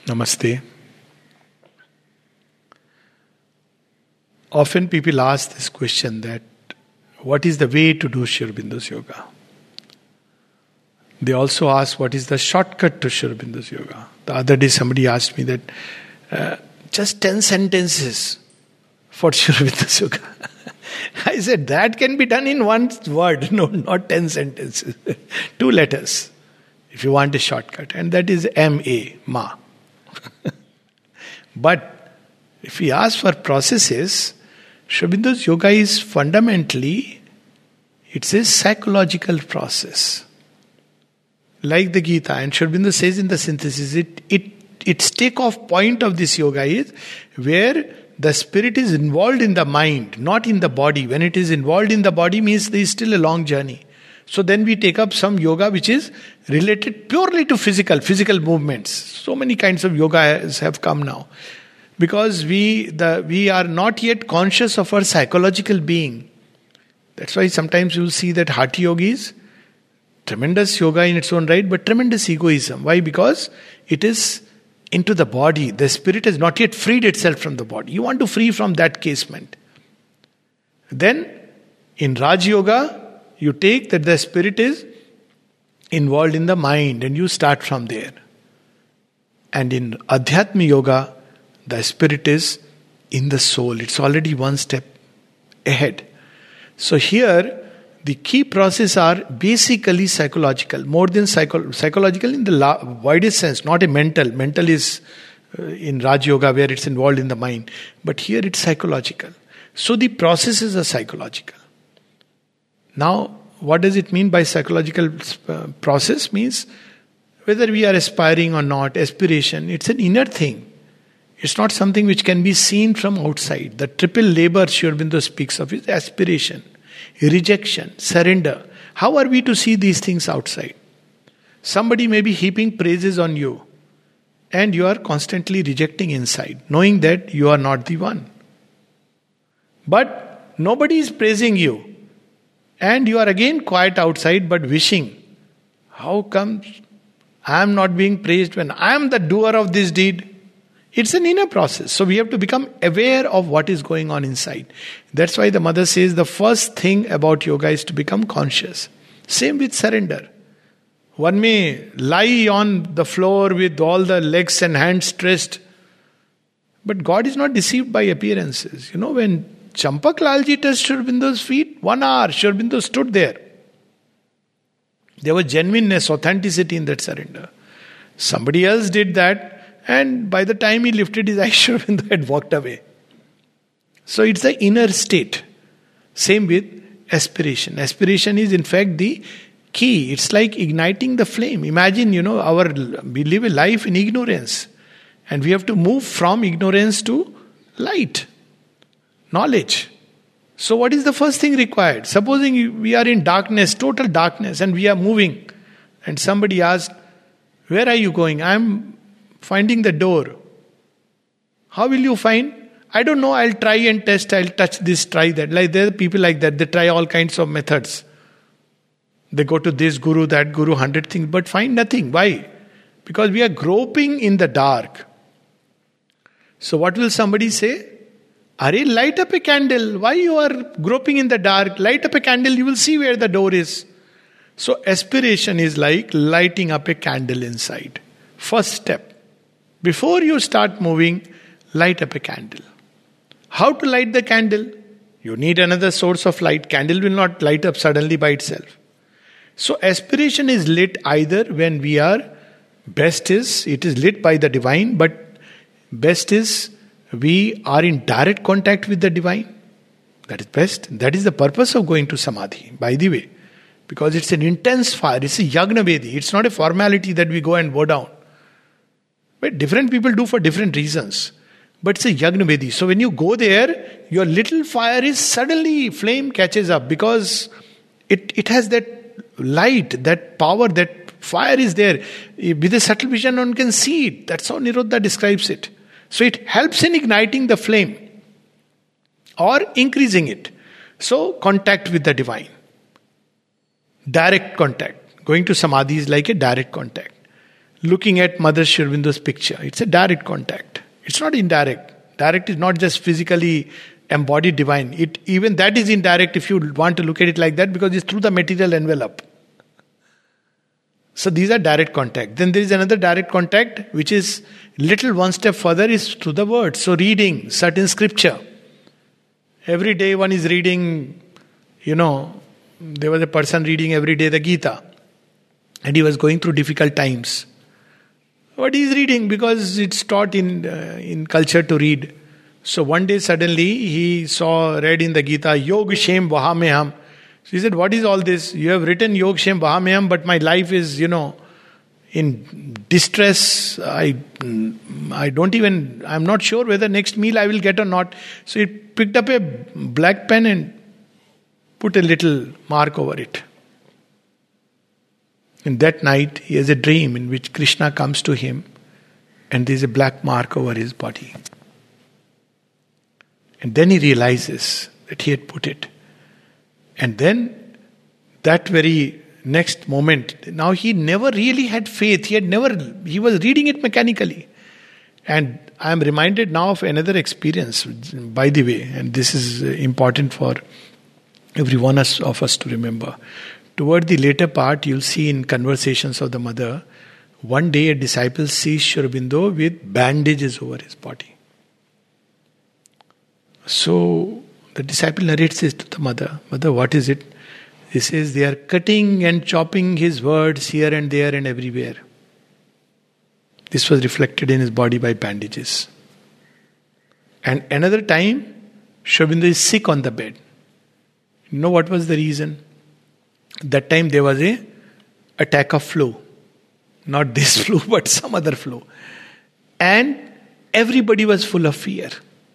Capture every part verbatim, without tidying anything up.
Namaste. Often people ask this question that what is the way to do Sri Aurobindo's yoga? They also ask what is the shortcut to Sri Aurobindo's yoga. The other day somebody asked me that uh, just ten sentences for Sri Aurobindo's yoga. I said that can be done in one word, no, not ten sentences. Two letters, if you want a shortcut, and that is M A, Ma. But if we ask for processes, Sri Aurobindo's yoga is fundamentally, it's a psychological process. Like the Gita, and Sri Aurobindo says in the synthesis, it, it, its takeoff point of this yoga is where the spirit is involved in the mind, not in the body. When it is involved in the body means there is still a long journey. So then we take up some yoga which is related purely to physical, physical movements. So many kinds of yoga has, have come now. Because we the we are not yet conscious of our psychological being. That's why sometimes you will see that Hatha yogis, tremendous yoga in its own right, but tremendous egoism. Why? Because it is into the body. The spirit has not yet freed itself from the body. You want to free from that casement. Then, in Raj Yoga, you take that the spirit is involved in the mind and you start from there. And in Adhyatma Yoga, the spirit is in the soul. It's already one step ahead. So here, the key processes are basically psychological, more than psycho- psychological in the la- widest sense, not a mental. Mental is uh, in Raj Yoga where it's involved in the mind. But here it's psychological. So the processes are psychological. Now, what does it mean by psychological uh, process? Means whether we are aspiring or not, aspiration, it's an inner thing. It's not something which can be seen from outside. The triple labor Sri Aurobindo speaks of is aspiration, rejection, surrender. How are we to see these things outside? Somebody may be heaping praises on you and you are constantly rejecting inside, knowing that you are not the one. But nobody is praising you. And you are again quiet outside but wishing, how come I am not being praised when I am the doer of this deed? It's an inner process. So we have to become aware of what is going on inside. That's why the mother says the first thing about yoga is to become conscious. Same with surrender. One may lie on the floor with all the legs and hands stretched. But God is not deceived by appearances. You know, when Champak Lalji touched Sri Aurobindo's feet, one hour Sri Aurobindo stood there. There was genuineness, authenticity in that surrender. Somebody else did that, and by the time he lifted his eyes, Sri Aurobindo had walked away. So it's the inner state. Same with aspiration. Aspiration is in fact the key. It's like igniting the flame. Imagine, you know, our we live a life in ignorance. And we have to move from ignorance to light. Knowledge. So what is the first thing required? Supposing we are in darkness, total darkness, and we are moving. And somebody asks, where are you going? I am finding the door. How will you find? I don't know, I'll try and test, I'll touch this, try that. Like there are people like that, they try all kinds of methods. They go to this guru, that guru, hundred things, but find nothing. Why? Because we are groping in the dark. So what will somebody say? Are light up a candle. Why you are groping in the dark? Light up a candle, you will see where the door is. So aspiration is like lighting up a candle inside. First step. Before you start moving, light up a candle. How to light the candle? You need another source of light. Candle will not light up suddenly by itself. So aspiration is lit either when we are, best is, it is lit by the divine, but best is we are in direct contact with the divine. That is best. That is the purpose of going to Samadhi, by the way. Because it's an intense fire. It's a Yagna Vedi. It's not a formality that we go and bow down. But different people do for different reasons. But it's a Yagna Vedi. So when you go there, your little fire is suddenly, flame catches up. Because it, it has that light, that power, that fire is there. With a subtle vision, one can see it. That's how Nirodha describes it. So it helps in igniting the flame or increasing it. So contact with the divine. Direct contact. Going to Samadhi is like a direct contact. looking at Mother Sri Aurobindo's picture. It's a direct contact. It's not indirect. Direct is not just physically embodied divine. It even that is indirect if you want to look at it like that, because it's through the material envelope. So these are direct contact. Then there is another direct contact which is little one step further, is through the words. So reading certain scripture. Every day one is reading, you know, there was a person reading every day the Gita. And he was going through difficult times. What he is reading, because it's taught in uh, in culture to read. So one day suddenly he saw, read in the Gita, Yog Shem Vahameham. So he said, what is all this? You have written Yog Shem Vahameham, but my life is, you know, in distress. I I don't even, I'm not sure whether next meal I will get or not. So he picked up a black pen and put a little mark over it. And that night he has a dream in which Krishna comes to him and there is a black mark over his body. And then he realizes that he had put it. And then that very next moment, now he never really had faith. He had never, he was reading it mechanically. And I am reminded now of another experience, by the way, and this is important for every one of us to remember. Toward the later part, you'll see in Conversations of the Mother, one day a disciple sees Sri Aurobindo with bandages over his body. So the disciple narrates this to the mother. Mother, what is it? He says they are cutting and chopping his words here and there and everywhere. This was reflected in his body by bandages. And another time, Sri Aurobindo is sick on the bed. You know what was the reason? That time there was a attack of flu. Not this flu, but some other flu. And everybody was full of fear.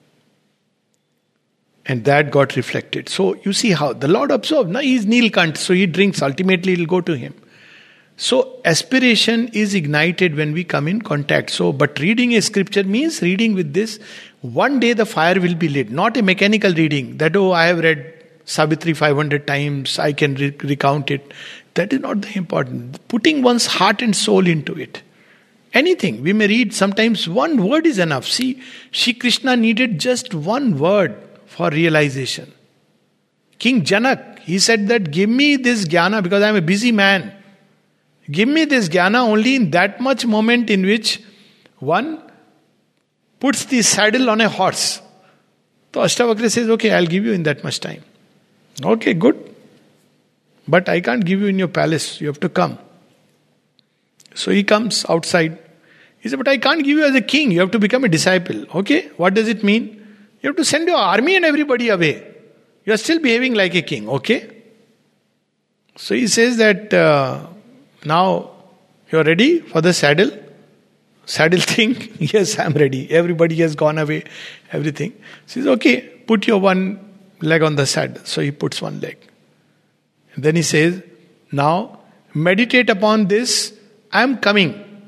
And that got reflected. So you see how the Lord observed. Now he is Nilkant, so he drinks. Ultimately it will go to him. So aspiration is ignited when we come in contact. So, but reading a scripture means reading with this. One day the fire will be lit. Not a mechanical reading. That, oh, I have read Savitri five hundred times, I can re- recount it. That is not the important. Putting one's heart and soul into it. Anything. We may read, sometimes one word is enough. See, Shri Krishna needed just one word for realization. King Janak, he said that give me this jnana because I am a busy man. Give me this jnana only in that much moment in which one puts the saddle on a horse. So Ashtavakra says, okay, I'll give you in that much time. Okay, good. But I can't give you in your palace. You have to come. So he comes outside. He said, but I can't give you as a king. You have to become a disciple. Okay, what does it mean? You have to send your army and everybody away. You are still behaving like a king, okay? So he says that uh, now you are ready for the saddle. Saddle thing, yes, I am ready. Everybody has gone away, everything. He says, okay, put your one leg on the saddle. So he puts one leg. And then he says, now meditate upon this, I am coming.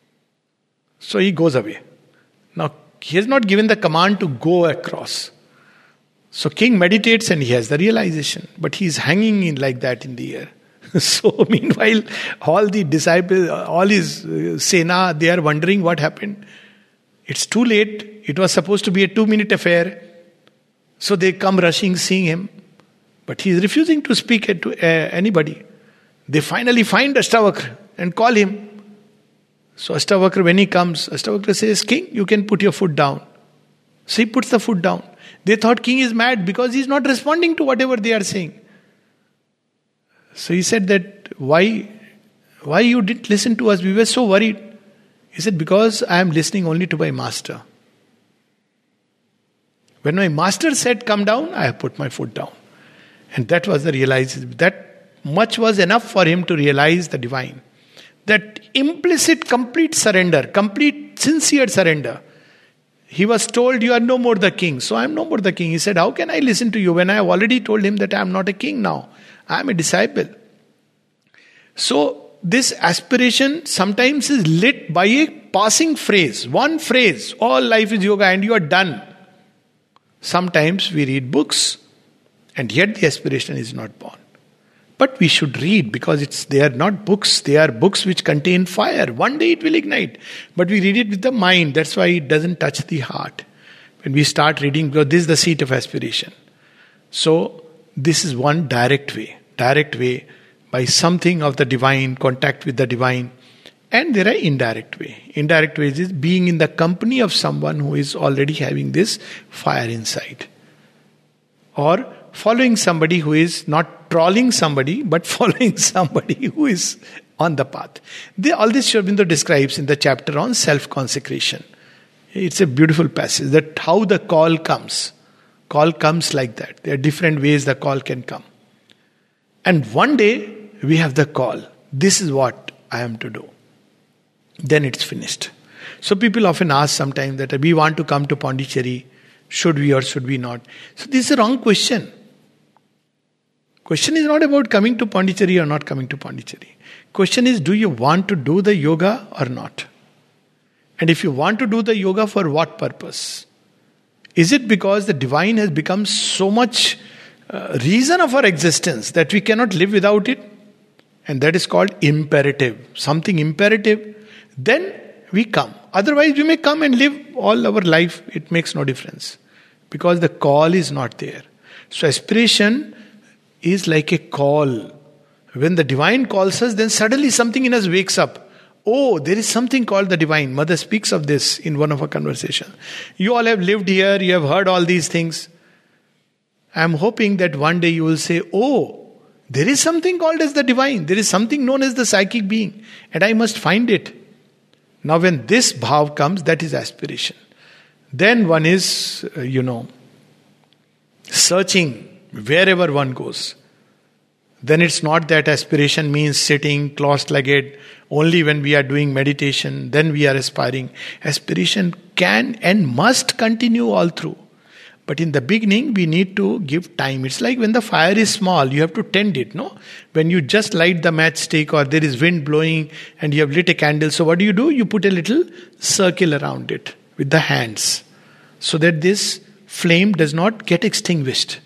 So he goes away. Now, he has not given the command to go across. So king meditates and he has the realization. But he is hanging in like that in the air. So meanwhile, all the disciples, all his uh, Sena, they are wondering what happened. It's too late. It was supposed to be a two-minute affair. So they come rushing, seeing him. But he is refusing to speak to uh, anybody. They finally find Ashtavakra and call him. So Ashtavakra, when he comes, Ashtavakra says, King, you can put your foot down. So he puts the foot down. They thought king is mad because he is not responding to whatever they are saying. So he said that, why, why you didn't listen to us? We were so worried. He said, because I am listening only to my master. When my master said, come down, I have put my foot down. And that was the realization. That much was enough for him to realize the divine. That implicit, complete surrender, complete, sincere surrender. He was told, you are no more the king. So I am no more the king. He said, how can I listen to you when I have already told him that I am not a king now? I am a disciple. So this aspiration sometimes is lit by a passing phrase. One phrase, all life is yoga and you are done. Sometimes we read books and yet the aspiration is not born. But we should read, because it's they are not books, they are books which contain fire. One day it will ignite. But we read it with the mind. That's why it doesn't touch the heart. When we start reading, because this is the seat of aspiration. So this is one direct way. Direct way by something of the divine, contact with the divine. And there are indirect way. Indirect ways is being in the company of someone who is already having this fire inside. Or following somebody who is not trawling somebody, but following somebody who is on the path. They, all this Sri Aurobindo describes in the chapter on self-consecration. It's a beautiful passage, that how the call comes. Call comes like that. There are different ways the call can come. And one day we have the call. This is what I am to do. Then it's finished. So people often ask sometimes that we want to come to Pondicherry. Should we or should we not? So this is a wrong question. Question is not about coming to Pondicherry or not coming to Pondicherry. Question is, do you want to do the yoga or not? And if you want to do the yoga, for what purpose? Is it because the divine has become so much uh, reason of our existence that we cannot live without it? And that is called imperative. Something imperative. Then we come. Otherwise we may come and live all our life. It makes no difference. Because the call is not there. So aspiration is like a call. When the divine calls us, then suddenly something in us wakes up. Oh, there is something called the divine. Mother speaks of this in one of our conversations. You all have lived here, you have heard all these things. I am hoping that one day you will say, oh, there is something called as the divine. There is something known as the psychic being. And I must find it. Now when this bhav comes, that is aspiration. Then one is, uh, you know, searching wherever one goes. Then it's not that aspiration means sitting cross-legged only when we are doing meditation, then we are aspiring. Aspiration can and must continue all through. But in the beginning, we need to give time. It's like when the fire is small, you have to tend it, no? When you just light the matchstick or there is wind blowing and you have lit a candle, so what do you do? You put a little circle around it with the hands so that this flame does not get extinguished.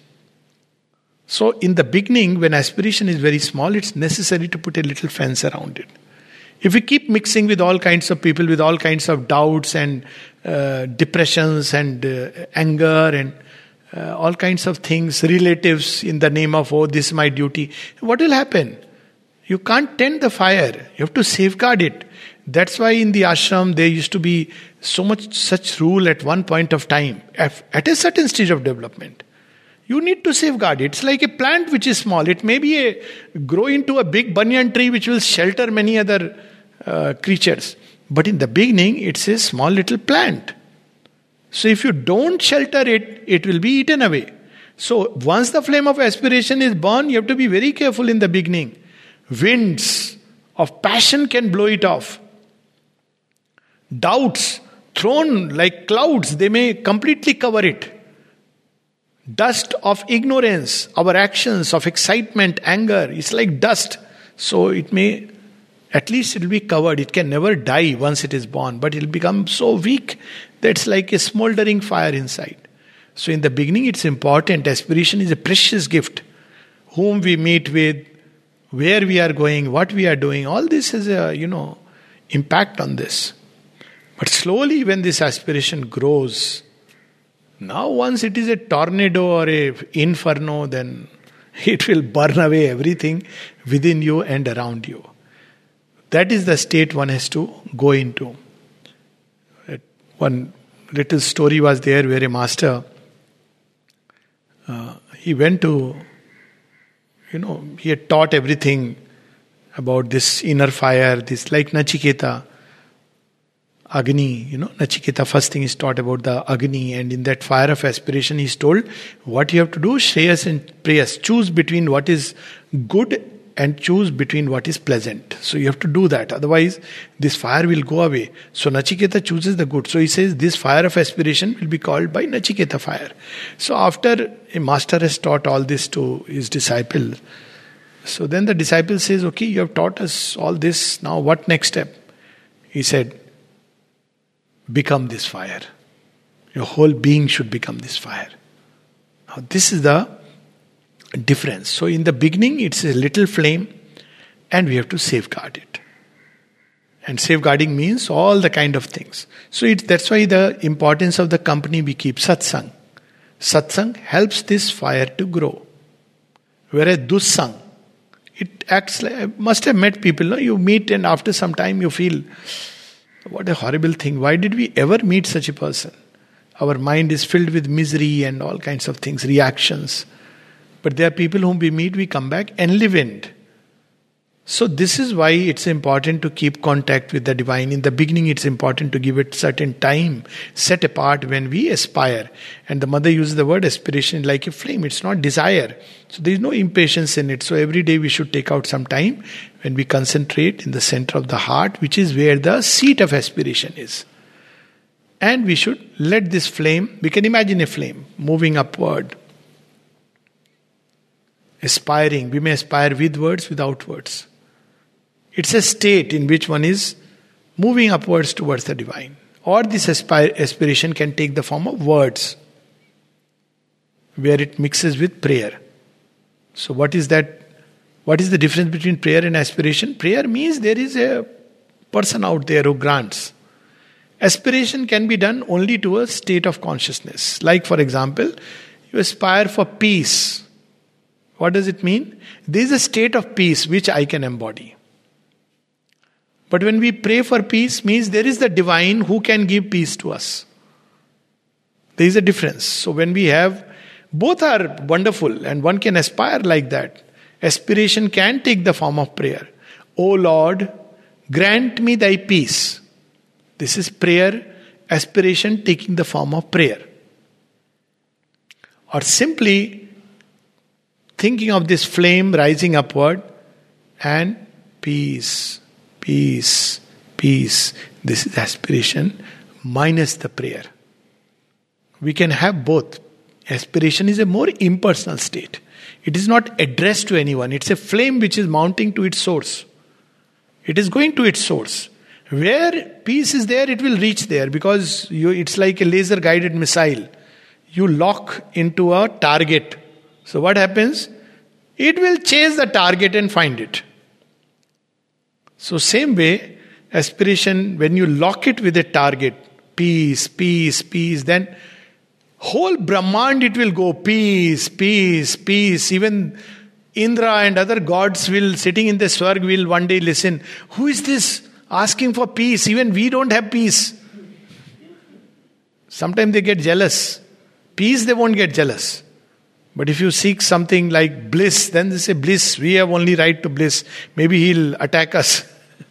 So in the beginning, when aspiration is very small, it's necessary to put a little fence around it. If we keep mixing with all kinds of people, with all kinds of doubts and uh, depressions and uh, anger and uh, all kinds of things, relatives in the name of, oh, this is my duty, what will happen? You can't tend the fire. You have to safeguard it. That's why in the ashram there used to be so much such rule at one point of time, at a certain stage of development. You need to safeguard it. It's like a plant which is small. It may be a, grow into a big banyan tree which will shelter many other uh, creatures. But in the beginning, it's a small little plant. So if you don't shelter it, it will be eaten away. So once the flame of aspiration is born, you have to be very careful in the beginning. Winds of passion can blow it off. Doubts thrown like clouds, they may completely cover it. Dust of ignorance, our actions of excitement, anger, it's like dust. So it may, at least it will be covered. It can never die once it is born, but it will become so weak that it's like a smoldering fire inside. So in the beginning it's important. Aspiration is a precious gift. Whom we meet with, where we are going, what we are doing, all this has a, you know, impact on this. But slowly when this aspiration grows, now once it is a tornado or a inferno, then it will burn away everything within you and around you. That is the state one has to go into. One little story was there where a master, uh, he went to, you know, he had taught everything about this inner fire, this like Nachiketa. Agni, you know, Nachiketa first thing is taught about the Agni, and in that fire of aspiration he is told what you have to do, Shreyas and Preyas. Choose between what is good and choose between what is pleasant. So you have to do that, otherwise this fire will go away. So Nachiketa chooses the good. So he says this fire of aspiration will be called by Nachiketa fire. So after a master has taught all this to his disciple, so then the disciple says, okay, you have taught us all this, now what next step? He said, become this fire. Your whole being should become this fire. Now this is the difference. So in the beginning, it's a little flame, and we have to safeguard it. And safeguarding means all the kind of things. So it, that's why the importance of the company we keep, satsang. Satsang helps this fire to grow. Whereas dussang, it acts like, I must have met people, no? You meet and after some time you feel, what a horrible thing. Why did we ever meet such a person? Our mind is filled with misery and all kinds of things, reactions. But there are people whom we meet, we come back enlivened. So this is why it's important to keep contact with the divine. In the beginning, it's important to give it certain time set apart when we aspire. And the mother uses the word aspiration like a flame. It's not desire. So there is no impatience in it. So every day we should take out some time when we concentrate in the center of the heart, which is where the seat of aspiration is. And we should let this flame, we can imagine a flame moving upward, aspiring. We may aspire with words, without words. It's a state in which one is moving upwards towards the divine. Or this aspire, aspiration can take the form of words, where it mixes with prayer. So what is that? What is the difference between prayer and aspiration? Prayer means there is a person out there who grants. Aspiration can be done only to a state of consciousness. Like for example, you aspire for peace. What does it mean? There is a state of peace which I can embody. But when we pray for peace, means there is the divine who can give peace to us. There is a difference. So when we have, both are wonderful and one can aspire like that. Aspiration can take the form of prayer. O Lord, grant me thy peace. This is prayer, aspiration taking the form of prayer. Or simply thinking of this flame rising upward and peace. Peace, peace. This is aspiration minus the prayer. We can have both. Aspiration is a more impersonal state. It is not addressed to anyone. It's a flame which is mounting to its source. It is going to its source. Where peace is there, it will reach there because you, it's like a laser guided missile. You lock into a target. So what happens? It will chase the target and find it. So same way, aspiration, when you lock it with a target, peace, peace, peace, then whole Brahmand it will go, peace, peace, peace. Even Indra and other gods will, sitting in the Swarg, will one day listen. Who is this asking for peace? Even we don't have peace. Sometimes they get jealous. Peace, they won't get jealous. But if you seek something like bliss, then they say, bliss, we have only right to bliss. Maybe he'll attack us.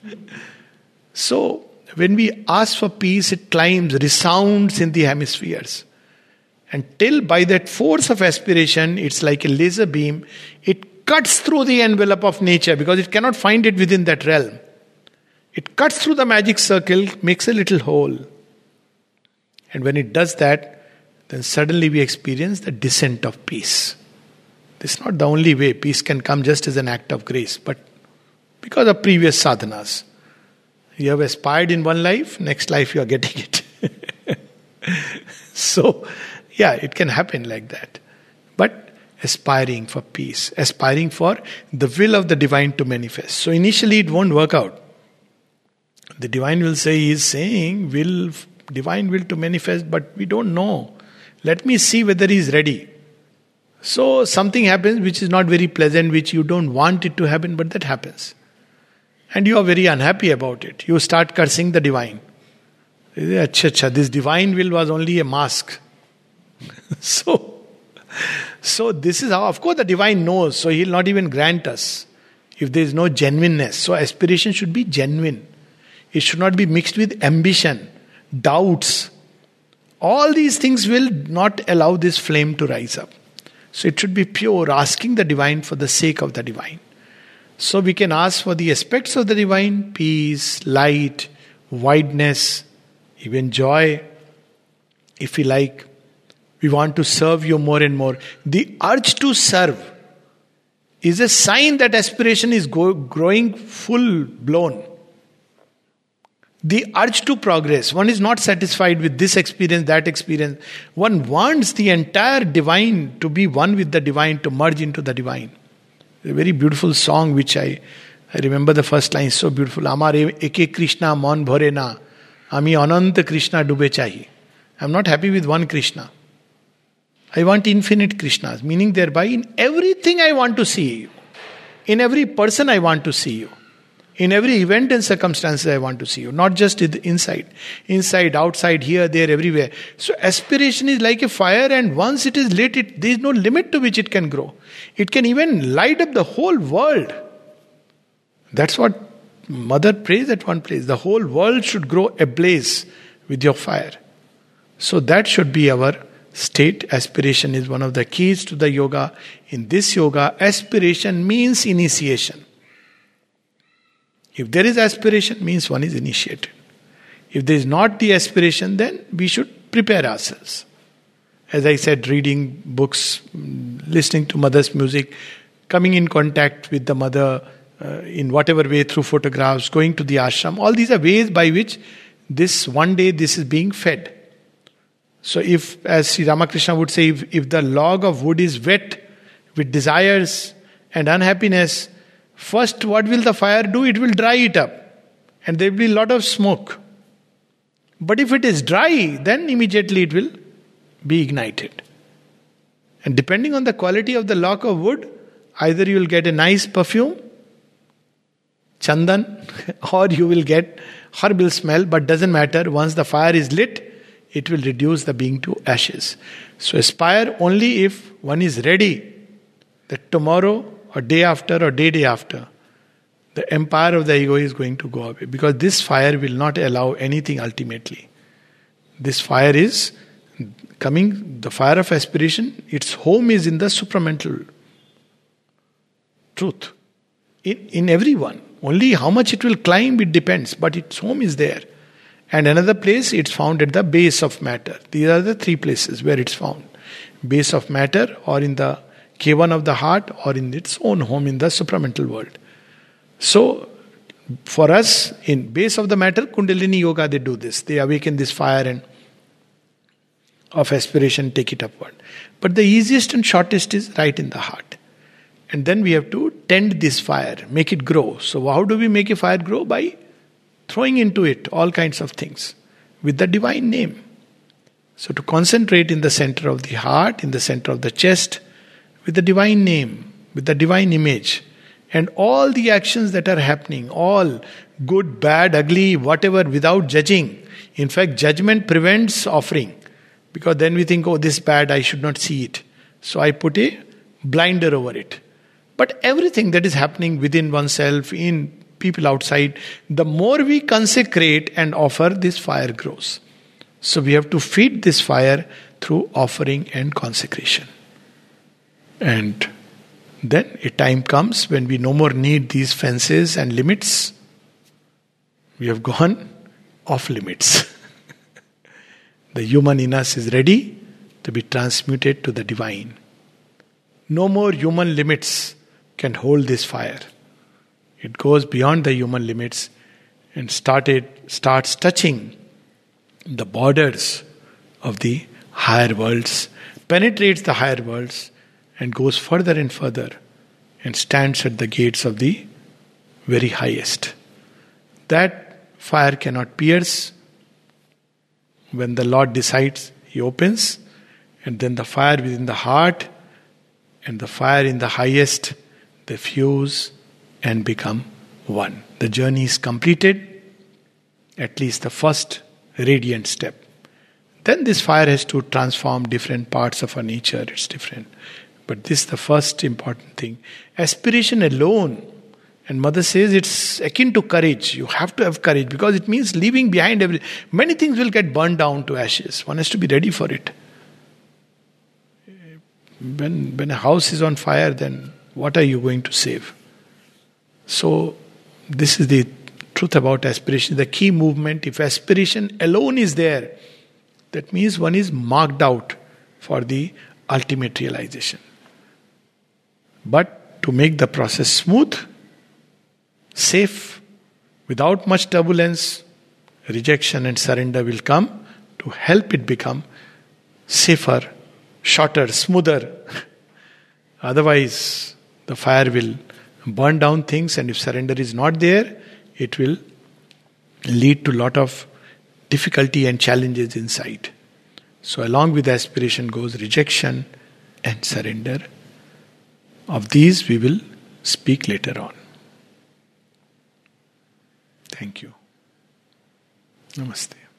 So, when we ask for peace, it climbs, resounds in the hemispheres. Until by that force of aspiration, it's like a laser beam, it cuts through the envelope of nature because it cannot find it within that realm. It cuts through the magic circle, makes a little hole. And when it does that, then suddenly we experience the descent of peace. This is not the only way. Peace can come just as an act of grace, but because of previous sadhanas. You have aspired in one life, next life you are getting it. So, yeah, it can happen like that. But aspiring for peace, aspiring for the will of the divine to manifest. So initially it won't work out. The divine will say, he is saying, will, divine will to manifest, but we don't know. Let me see whether he is ready. So something happens which is not very pleasant, which you don't want it to happen, but that happens. And you are very unhappy about it. You start cursing the divine. Achha, achha, this divine will was only a mask. so, so this is how, of course the divine knows, so he'll not even grant us if there is no genuineness. So aspiration should be genuine. It should not be mixed with ambition, doubts. All these things will not allow this flame to rise up. So it should be pure, asking the divine for the sake of the divine. So we can ask for the aspects of the divine, peace, light, wideness, even joy. If we like, we want to serve you more and more. The urge to serve is a sign that aspiration is go- growing full blown. The urge to progress. One is not satisfied with this experience, that experience. One wants the entire divine to be one with the divine, to merge into the divine. A very beautiful song which I, I remember the first line, so beautiful. Amar eke Krishna mon bhore na, ami ananta Krishna dube chahi. I'm not happy with one Krishna. I want infinite Krishnas, meaning thereby in everything I want to see you. In every person I want to see you. In every event and circumstances I want to see you. Not just inside. Inside, outside, here, there, everywhere. So aspiration is like a fire, and once it is lit, it, there is no limit to which it can grow. It can even light up the whole world. That's what Mother prays at one place. The whole world should grow ablaze with your fire. So that should be our state. Aspiration is one of the keys to the yoga. In this yoga, aspiration means initiation. If there is aspiration, means one is initiated. If there is not the aspiration, then we should prepare ourselves. As I said, reading books, listening to mother's music, coming in contact with the mother uh, in whatever way, through photographs, going to the ashram, all these are ways by which this one day this is being fed. So if, as Sri Ramakrishna would say, if, if the log of wood is wet with desires and unhappiness, first, what will the fire do? It will dry it up. And there will be a lot of smoke. But if it is dry, then immediately it will be ignited. And depending on the quality of the log of wood, either you will get a nice perfume, chandan, or you will get horrible smell, but doesn't matter. Once the fire is lit, it will reduce the being to ashes. So aspire only if one is ready that tomorrow or day after or day day after, the empire of the ego is going to go away. Because this fire will not allow anything ultimately. This fire is coming, the fire of aspiration, its home is in the supramental truth. In, in everyone. Only how much it will climb, it depends. But its home is there. And another place, it's found at the base of matter. These are the three places where it's found. Base of matter, or in the K one of the heart, or in its own home in the supramental world. So, for us, in base of the matter, Kundalini Yoga, they do this. They awaken this fire and of aspiration, take it upward. But the easiest and shortest is right in the heart. And then we have to tend this fire, make it grow. So how do we make a fire grow? By throwing into it all kinds of things with the divine name. So to concentrate in the center of the heart, in the center of the chest, with the divine name, with the divine image, and all the actions that are happening, all good, bad, ugly, whatever, without judging. In fact, judgment prevents offering. Because then we think, oh, this is bad, I should not see it. So I put a blinder over it. But everything that is happening within oneself, in people outside, the more we consecrate and offer, this fire grows. So we have to feed this fire through offering and consecration. And then a time comes when we no more need these fences and limits. We have gone off limits. The human in us is ready to be transmuted to the divine. No more human limits can hold this fire. It goes beyond the human limits and started starts touching the borders of the higher worlds, penetrates the higher worlds, and goes further and further and stands at the gates of the very highest. That fire cannot pierce. When the Lord decides, He opens, and then the fire within the heart and the fire in the highest, they fuse and become one. The journey is completed, at least the first radiant step. Then this fire has to transform different parts of our nature, it's different. But this is the first important thing. Aspiration alone, and Mother says it's akin to courage. You have to have courage because it means leaving behind everything. Many things will get burned down to ashes. One has to be ready for it. When, when a house is on fire, then what are you going to save? So, this is the truth about aspiration. The key movement, if aspiration alone is there, that means one is marked out for the ultimate realization. But to make the process smooth, safe, without much turbulence, rejection and surrender will come to help it become safer, shorter, smoother. Otherwise, the fire will burn down things, and if surrender is not there, it will lead to a lot of difficulty and challenges inside. So along with aspiration goes rejection and surrender. Of these we will speak later on. Thank you. Namaste.